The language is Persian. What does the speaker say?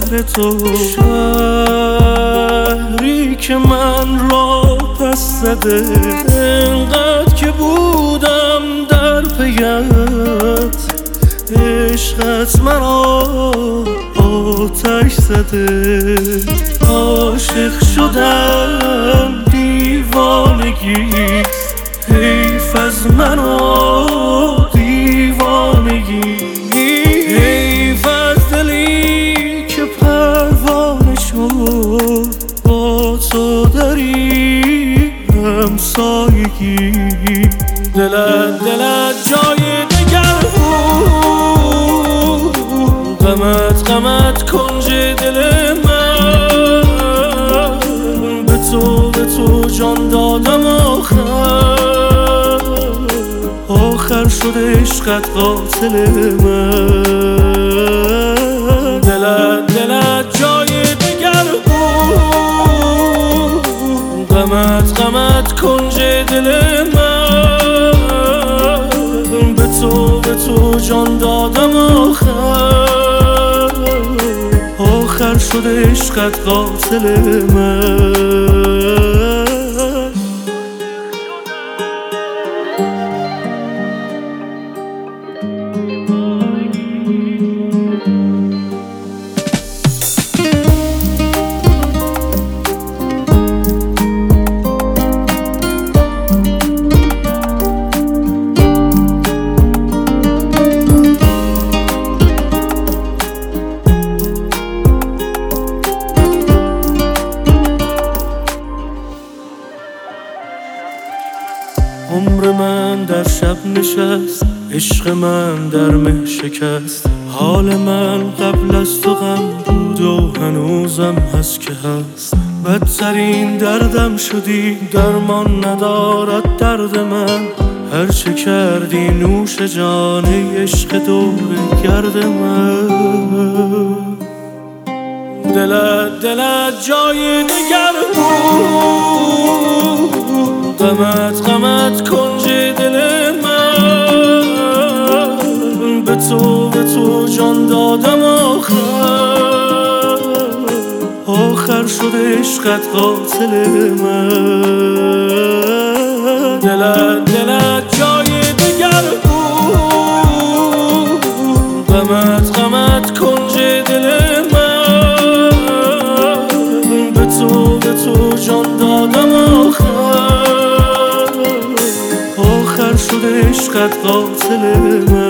شهر تو، شهری که من را پس زده. انقدر که بودم در پیت، عشقت مرا آتش زده. عاشق شدم دیوانگیست، حیف از من و دیوانگی. حیف از دلی که پروانه شد، با تو داری همسایگی. دلت جای دگر بود، غمت کنج دل من. به تو جان دادم، آخر شد عشقت قاتل من. دلت جای دگر بود، غمت کنج دل من. به تو جان دادم، آخر شد عشقت قاتل من. عمر من در شب نشست، عشق من در مه شکست. حال من قبل از تو غم بود و هنوزم هست که هست. بدترین دردم شدی، درمان ندارد درد من. هرچه کردی نوش جان، ای عشق دور گرد من. دلت جای دگر بود، غمت کنج دل من. به تو جان دادم، آخر شد عشقت قاتل من. دلت جای دگر بود، غمت کنج دل من. به تو جان دادم، آخر شد عشقت قاتل من.